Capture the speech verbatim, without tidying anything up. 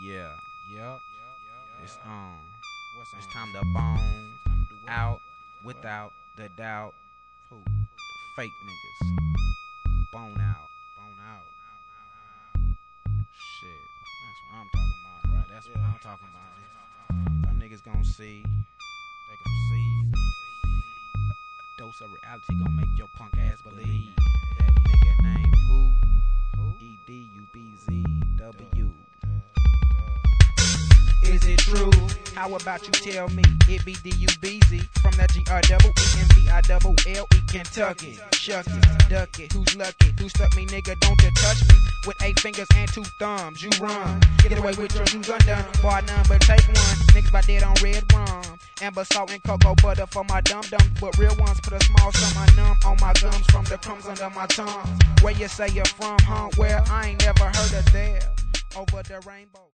Yeah, Yup. it's on. What's It's on? time to bone Time to do what? out without the doubt. Who? Fake niggas. Bone out. Bone out. Shit. That's what I'm talking about. Right, that's what Yeah. I'm talking about. Them niggas gon' see. They gon' see. A dose of reality gon' make your punk ass believe. That nigga name who? Who? E D U B Z W. Duh, Is it true? How about you tell me? It be D U B Z from that G R double E N B I double L E Kentucky. Shuck it, duck it. Who's lucky? Who stuck me, nigga? Don't you touch me with eight fingers and two thumbs. You run, get away with your shoes undone. Bar none, but take one. Niggas by dead on red rum. Amber salt and cocoa butter for my dum dums, but real ones put a small sum I numb on my gums from the crumbs under my tongue. Where you say you're from, huh? Well, I ain't never heard of there. Over the rainbow.